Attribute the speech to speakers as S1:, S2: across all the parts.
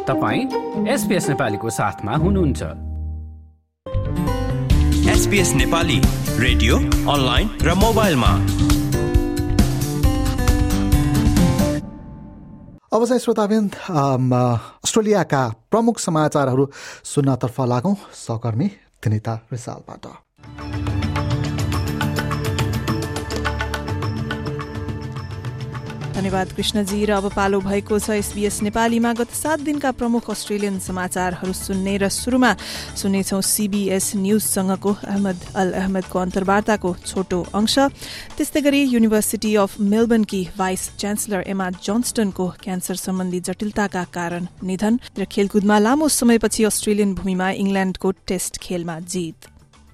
S1: तपाईं SBS नेपालीको साथमा हुनुहुन्छ।
S2: SBS नेपाली रेडियो, अनलाइन र मोबाइलमा।
S3: अब चाहिँ श्रोताबिन्द अस्ट्रेलियाका प्रमुख समाचारहरू सुन्नतर्फ लागौं सहकर्मी दिनिता रिसालबाट।
S4: धन्यवाद कृष्णजी। र अब पालो भएको छ SBS नेपालीमा गत 7 दिनका प्रमुख अस्ट्रेलियन समाचारहरू सुन्ने र सुरुमा सुन्नेछौं CBS न्यूजसँगको अहमद अल अहमदको अन्तर्वार्ताको छोटो अंश। त्यस्तै गरी युनिभर्सिटी अफ मेलबर्नकी भाइस च्यान्सलर एमा जोन्स्टनको क्यान्सर सम्बन्धी जटिलताका कारण निधन र खेलकुदमा लामो समयपछि अस्ट्रेलियन भूमिमा इंग्ल्याण्डको टेस्ट खेलमा जित।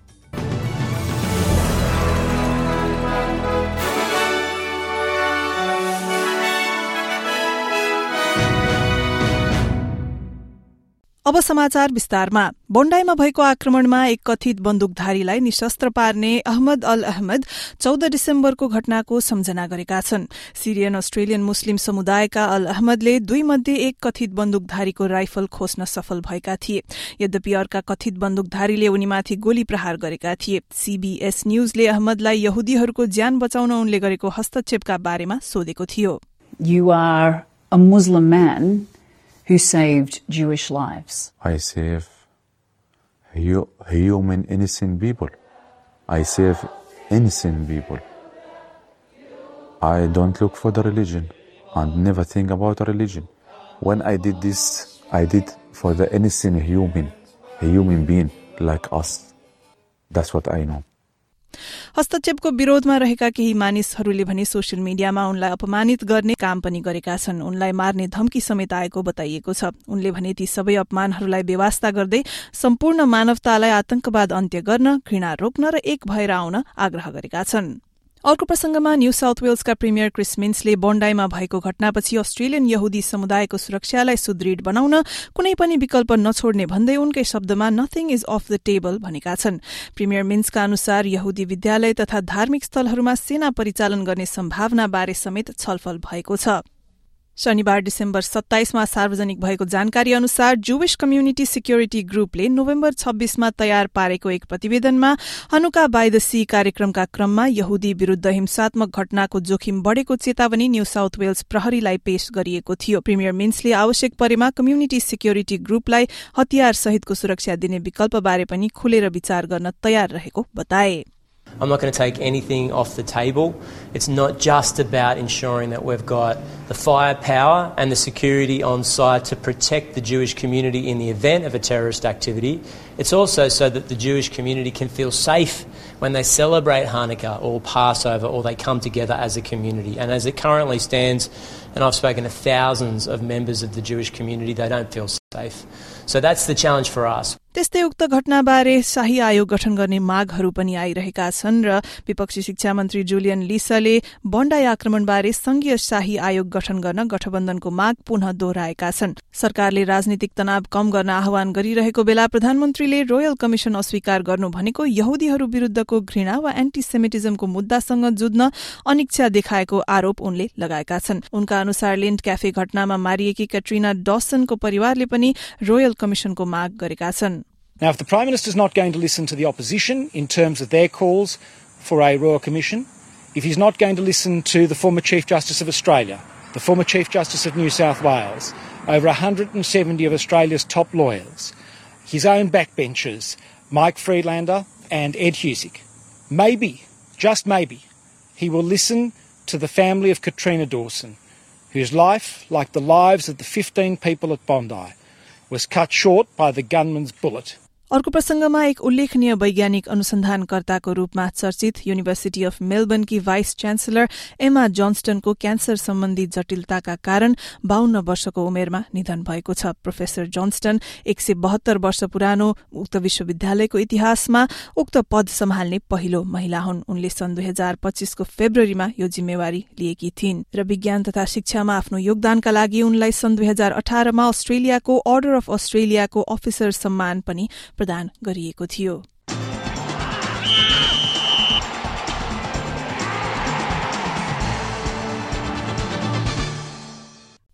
S4: अब समाचार विस्तारमा। बोन्डाईमा भएको आक्रमणमा एक कथित बन्दुकधारीलाई निशस्त्र पार्ने अहमद अल अहमद 14 डिसेम्बरको घटनाको सम्झना गरेका छन्। सिरियन अस्ट्रेलियन मुस्लिम समुदायका अल अहमदले 2 मध्ये एक कथित बन्दुकधारीको राइफल खोज्न सफल भएका थिए। यद्यपि अर्का कथित बन्दुकधारीले उनीमाथि गोली प्रहार गरेका थिए। CBS न्यूजले अहमदलाई यहुदीहरूको ज्यान बचाउन उनले गरेको हस्तक्षेपका बारेमा सोधेको थियो।
S5: You are a Muslim man who saved Jewish lives.
S6: I save human innocent people. I save innocent people. I don't look for the religion and never think about the religion. When I did this, I did for the innocent human being like us. That's what I know.
S4: हस्तक्षेपको विरोधमा रहेका केही मानिसहरूले भने social मिडियामा उनलाई अपमानित गर्ने काम पनि गरेका छन्। उनलाई मार्ने धम्की समेत आएको बताइएको छ। उनले भने ती सबै अपमानहरूलाई बेवास्ता गर्दै सम्पूर्ण मानवतालाई आतंकवाद अन्त्य गर्न, घृणा रोक्न र एक भएर आउन आग्रह गरेका छन्। अर्को प्रसंगमा न्यू साउथ वेल्सका प्रिमियर क्रिस मिन्सले बोन्डाईमा भएको घटनापछि अस्ट्रेलियन यहुदी समुदायको सुरक्षालाई सुदृढ बनाउन कुनै पनि विकल्प नछोड्ने भन्दै उनकै शब्दमा nothing is off the table भनेका छन्। प्रिमियर मिन्सका अनुसार यहुदी विद्यालय तथा धार्मिक स्थलहरूमा सेना परिचालन गर्ने सम्भावना बारे समेत छलफल भएको छ। शनिबार डिसेम्बर 27 मा सार्वजनिक भएको जानकारी अनुसार जुविश कम्युनिटी सिक्युरिटी ग्रुपले नोभेम्बर 26 मा तयार पारेको एक प्रतिवेदनमा हनुका बाई द सी कार्यक्रमका क्रममा यहुदी विरूद्ध हिंसात्मक घटनाको जोखिम बढ़ेको चेतावनी न्यू साउथ वेल्स प्रहरीलाई पेश गरिएको थियो। प्रिमियर मिन्सले आवश्यक परेमा कम्युनिटी सिक्युरिटी ग्रुपलाई हतियार सहितको सुरक्षा दिने विकल्पबारे पनि खुलेर विचार गर्न तयार रहेको बताए।
S7: I'm not going to take anything off the table. It's not just about ensuring that we've got the firepower and the security on site to protect the Jewish community in the event of a terrorist activity. It's also so that the Jewish community can feel safe when they celebrate Hanukkah or Passover or they come together as a community. And as it currently stands, and I've spoken to thousands of members of the Jewish community, they don't feel safe. So that's the challenge for us.
S4: त्यस्तै उक्त घटनाबारे शाही आयोग गठन गर्ने मागहरू पनि आइरहेका छन् र विपक्षी शिक्षा मन्त्री जुलियन लिसाले बोन्डाई आक्रमणबारे संघीय शाही आयोग गठन गर्न गठबन्धनको माग पुनः दोहोऱ्याएका छन्। सरकारले राजनीतिक तनाव कम गर्न आह्वान गरिरहेको बेला प्रधानमन्त्रीले रोयल कमिशन अस्वीकार गर्नु भनेको यहुदीहरू विरूद्धको घृणा वा एन्टिसेमिटिजमको मुद्दासँग जुझ्न अनिच्छा देखाएको आरोप उनले लगाएका छन्। उनका अनुसार लिन्ड क्याफे घटनामा मारिएकी कैट्रिना डॉसनको परिवारले पनि रोयल कमिशनको माग गरेका छन्।
S8: Now, if the Prime Minister is not going to listen to the opposition in terms of their calls for a Royal Commission, if he's not going to listen to the former Chief Justice of Australia, the former Chief Justice of New South Wales, over 170 of Australia's top lawyers, his own backbenchers, Mike Friedlander and Ed Husick, maybe, just maybe, he will listen to the family of Katrina Dawson, whose life, like the lives of the 15 people at Bondi, was cut short by the gunman's bullet.
S4: अर्को प्रसंगमा एक उल्लेखनीय वैज्ञानिक अनुसन्धानकर्ताको रूपमा चर्चित university of मेलबर्नकी vice chancellor Emma जोन्स्टनको cancer सम्बन्धी जटिलताका कारण 52 वर्षको उमेरमा निधन भएको छ। प्रोफेसर जोन्स्टन 172 वर्ष पुरानो उक्त विश्वविद्यालयको इतिहासमा उक्त पद सम्हाल्ने पहिलो महिला हुन्। उनले सन् 2025 को फेब्रुअरीमा यो जिम्मेवारी लिएकी थिइन् र विज्ञान तथा शिक्षामा आफ्नो योगदानका लागि उनलाई सन् 2018 मा अस्ट्रेलियाको अर्डर अफ अस्ट्रेलियाको अफिसर सम्मान पनि प्रदान गरिएको थियो।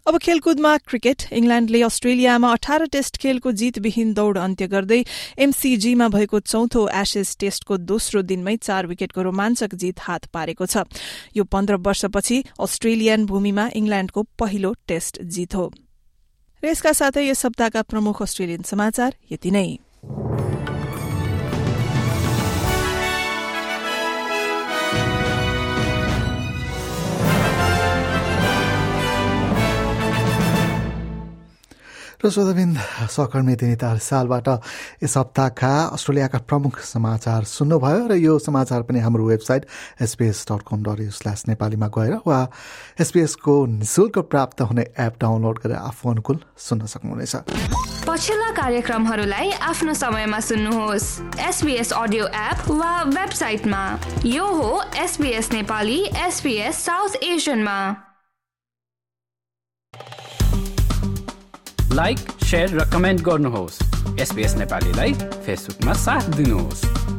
S4: अब खेलकुदमा क्रिकेट। इंग्ल्याण्डले अस्ट्रेलियामा 18 टेस्ट खेलको जीतविहीन दौड़ अन्त्य गर्दै एमसीजीमा भएको चौथो एशेज टेस्टको दोस्रो दिनमै 4 विकेटको रोमाञ्चक जीत हात पारेको छ। यो 15 वर्षपछि अस्ट्रेलियन भूमिमा इंग्ल्याण्डको पहिलो टेस्ट जीत हो। र यसका साथै यस सप्ताहका प्रमुख अस्ट्रेलियन समाचार यति नै।
S3: र श्रोताबिन्द सकर्मी दिनिता सालबाट यस हप्ताका अस्ट्रेलियाका प्रमुख समाचार सुन्नुभयो र यो समाचार पनि हाम्रो वेबसाइट sbs.com.au/नेपालीमा गएर वा एसबीएसको निःशुल्क प्राप्त हुने एप डाउनलोड गरेर आफू अनुकूल सुन्न सक्नुहुनेछ।
S9: पछिल्ला कार्यक्रमहरूलाई आफ्नो समयमा सुन्नुहोस् SBS अडियो एप वा वेबसाइटमा। यो हो SBS नेपाली SBS साउथ एसियनमा।
S1: लाइक, शेयर र कमेन्ट गर्नुहोस्। SBS नेपालीलाई फेसबुकमा साथ दिनुहोस्।